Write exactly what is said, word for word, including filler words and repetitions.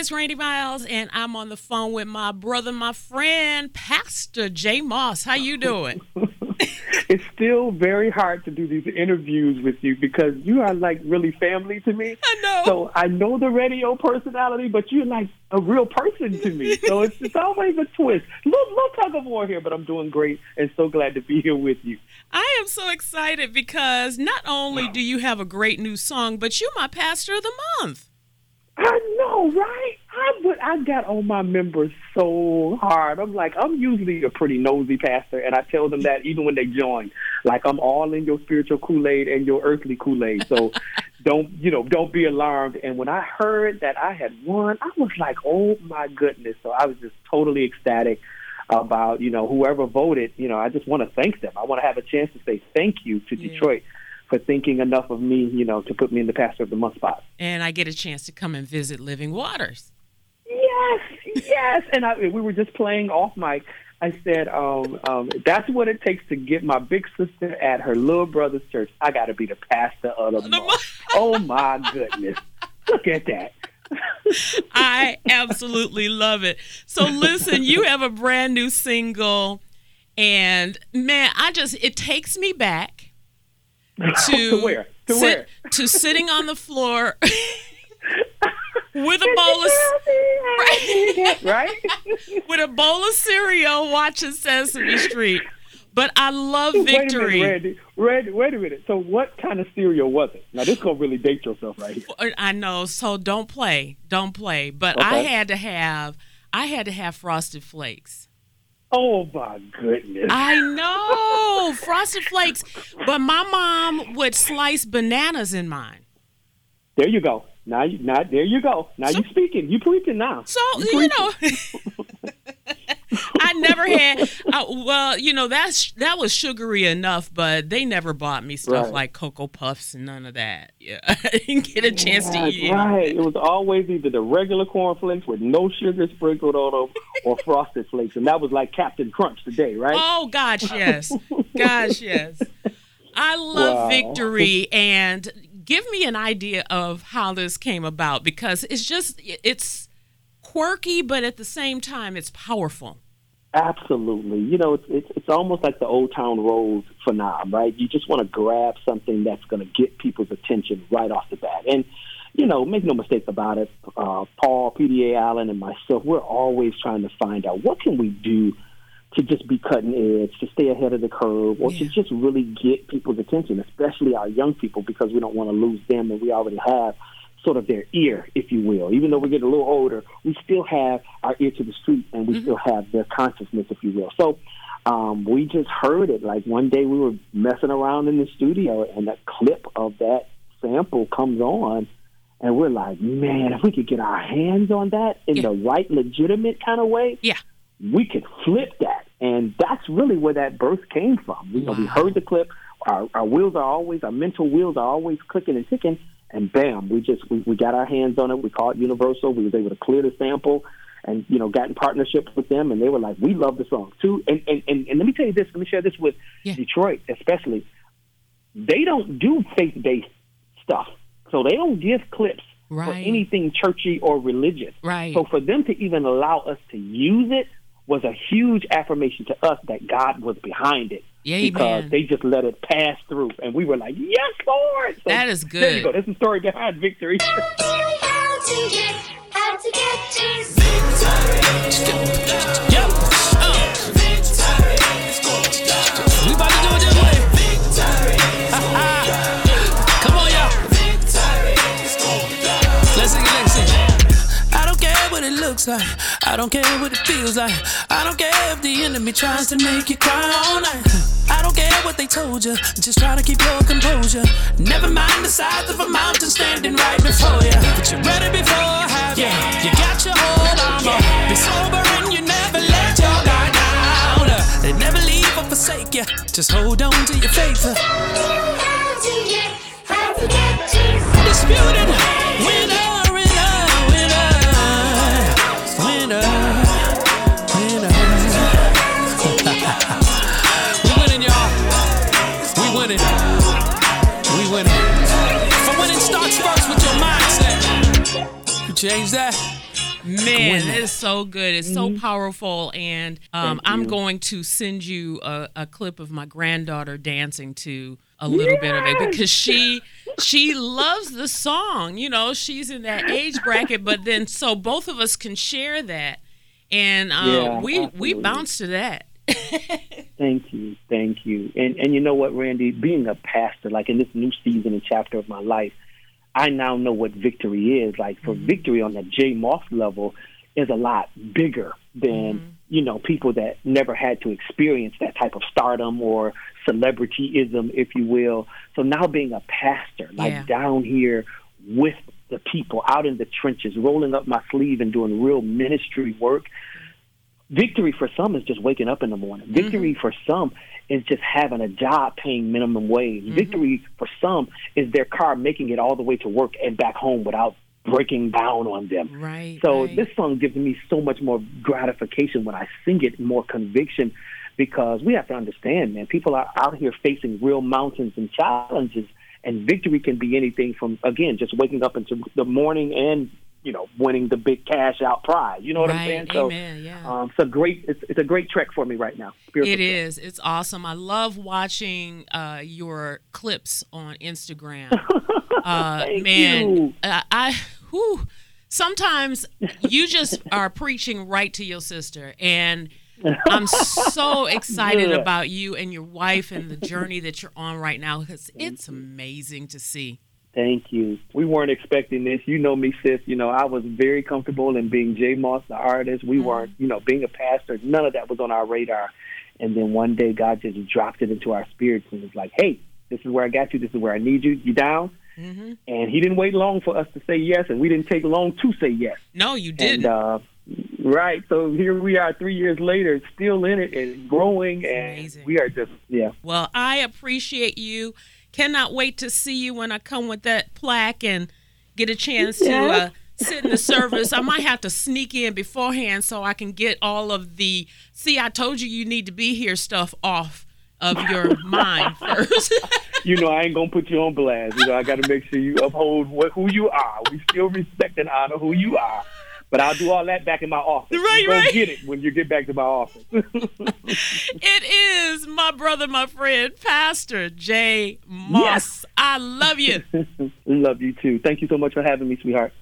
it's Randy Miles, and I'm on the phone with my brother, my friend, Pastor Jay Moss. How you doing? It's still very hard to do these interviews with you because you are like really family to me. I know. So I know the radio personality, but you're like a real person to me. So it's, it's always a twist. Little, little tug of war here, but I'm doing great and so glad to be here with you. I am so excited because not only do you have a great new song, but you're my pastor of the month. I know, right? I would, I got on my members so hard. I'm like, I'm usually a pretty nosy pastor, and I tell them that even when they join. Like, I'm all in your spiritual Kool-Aid and your earthly Kool-Aid. So don't, you know, don't be alarmed. And when I heard that I had won, I was like, oh, my goodness. So I was just totally ecstatic about, you know, whoever voted. You know, I just want to thank them. I want to have a chance to say thank you to yeah. Detroit for thinking enough of me, you know, to put me in the Pastor of the Month spot. And I get a chance to come and visit Living Waters. Yes, yes. And I, we were just playing off mic. I said, um, um, that's what it takes to get my big sister at her little brother's church. I got to be the pastor of the month. Oh, my goodness. Look at that. I absolutely love it. So listen, you have a brand new single, and man, I just, it takes me back to, to where? To sit, where? To sitting on the floor with a bowl of right? with a bowl of cereal watching Sesame Street. But I love Victory. Wait a minute, Randy. Randy, wait a minute. So what kind of cereal was it? Now, this is going to really date yourself right here. I know. So don't play. Don't play. But okay. I had to have I had to have Frosted Flakes. Oh, my goodness. I know. Frosted Flakes. But my mom would slice bananas in mine. There you go. Now, you, now there you go. Now so, you're speaking. You're preaching now. So, you, you know. I never had, I, well, you know, that's that was sugary enough, but they never bought me stuff right. like Cocoa Puffs and none of that. Yeah, I didn't get a chance yeah, to eat right. it. It was always either the regular cornflakes with no sugar sprinkled on them or Frosted Flakes, and that was like Captain Crunch today, right? Oh, gosh, yes. gosh, yes. I love wow. Victory, and give me an idea of how this came about, because it's just, it's quirky, but at the same time, it's powerful. Absolutely. You know, it's, it's it's almost like the Old Town Road phenom, right? You just want to grab something that's going to get people's attention right off the bat. And, you know, make no mistake about it, uh, Paul, P D A Allen, and myself, we're always trying to find out what can we do to just be cutting edge, to stay ahead of the curve, or yeah. to just really get people's attention, especially our young people, because we don't want to lose them, and we already have sort of their ear, if you will. Even though we're getting a little older, we still have our ear to the street, and we mm-hmm. still have their consciousness, if you will. So um, we just heard it. Like one day we were messing around in the studio, and that clip of that sample comes on, and we're like, man, if we could get our hands on that in yeah. the right, legitimate kind of way, yeah. we could flip that. And that's really where that birth came from. You know, wow. we heard the clip. Our, our wheels are always, our mental wheels are always clicking and ticking. And bam, we just we, we got our hands on it. We called Universal. We was able to clear the sample, and you know, got in partnership with them. And they were like, "We love the song too." And and, and, and let me tell you this. Let me share this with yeah. Detroit, especially. They don't do faith-based stuff, so they don't give clips right. for anything churchy or religious. Right. So for them to even allow us to use it was a huge affirmation to us that God was behind it. Yeah, because man. they just let it pass through, and we were like, "Yes, Lord!" So that is good. There you go. That's the story behind Victory. How to get, how to get to Victory. Yep. Uh. Victory. We about to do it this way. Victory. Come on, y'all. Victory. Let's sing it, let's sing it. I don't care what it looks like. I don't care what it feels like. I don't care if the enemy tries to make you cry all night. I don't care what they told you, just try to keep your composure. Never mind the size of a mountain standing right before you. But you're ready before I have you. You got your whole armor. Be sober and you never let your guard down. They never leave or forsake you. Just hold on to your faith. How to get, how to get to Disputed winner, winner, winner, winner, winner. Winning. We winning. For winning starts first with your mindset. You change that, Man, it is so good. It's so powerful. And um, Thank I'm you. going to send you a, a clip of my granddaughter dancing to a little bit of it because she she loves the song. You know, she's in that age bracket, but then so both of us can share that. And um, Yeah, we, we absolutely. bounce to that. Thank you, thank you. And and you know what, Randy? Being a pastor, like in this new season and chapter of my life, I now know what victory is. Like for Mm-hmm. victory on the J Moss level is a lot bigger than, Mm-hmm. you know, people that never had to experience that type of stardom or celebrityism, if you will. So now being a pastor, like Yeah. down here with the people out in the trenches, rolling up my sleeve and doing real ministry work. Victory for some is just waking up in the morning. Victory for some is just having a job paying minimum wage. Victory for some is their car making it all the way to work and back home without breaking down on them. Right. So right. this song gives me so much more gratification when I sing it, more conviction, because we have to understand, man, people are out here facing real mountains and challenges, and victory can be anything from, again, just waking up into the morning and, you know, winning the big cash out prize. You know what I'm Right. saying? So, Amen. Yeah. um, it's a great, it's, it's a great trek for me right now. Spiritual It trek. is. It's awesome. I love watching uh, your clips on Instagram. Uh, Thank man, you. I, I whew, sometimes you just are preaching right to your sister, and I'm so excited Good. about you and your wife and the journey that you're on right now because it's amazing to see. Thank you. We weren't expecting this. You know me, sis. You know, I was very comfortable in being J Moss, the artist. We weren't, you know, being a pastor. None of that was on our radar. And then one day God just dropped it into our spirits and was like, hey, this is where I got you. This is where I need you. You down? Mm-hmm. And he didn't wait long for us to say yes, and we didn't take long to say yes. No, you And, didn't. uh, right. So here we are three years later, still in it and growing. And amazing. we are just, yeah. Well, I appreciate you. Cannot wait to see you when I come with that plaque and get a chance to Yeah. uh, sit in the service. I might have to sneak in beforehand so I can get all of the, see, I told you you need to be here stuff off of your mind first. You know, I ain't going to put you on blast. You know, I got to make sure you uphold what, who you are. We still respect and honor who you are. But I'll do all that back in my office. Right, you go right. get it when you get back to my office. It is my brother, my friend, Pastor J Moss. Yes. I love you. Love you, too. Thank you so much for having me, sweetheart.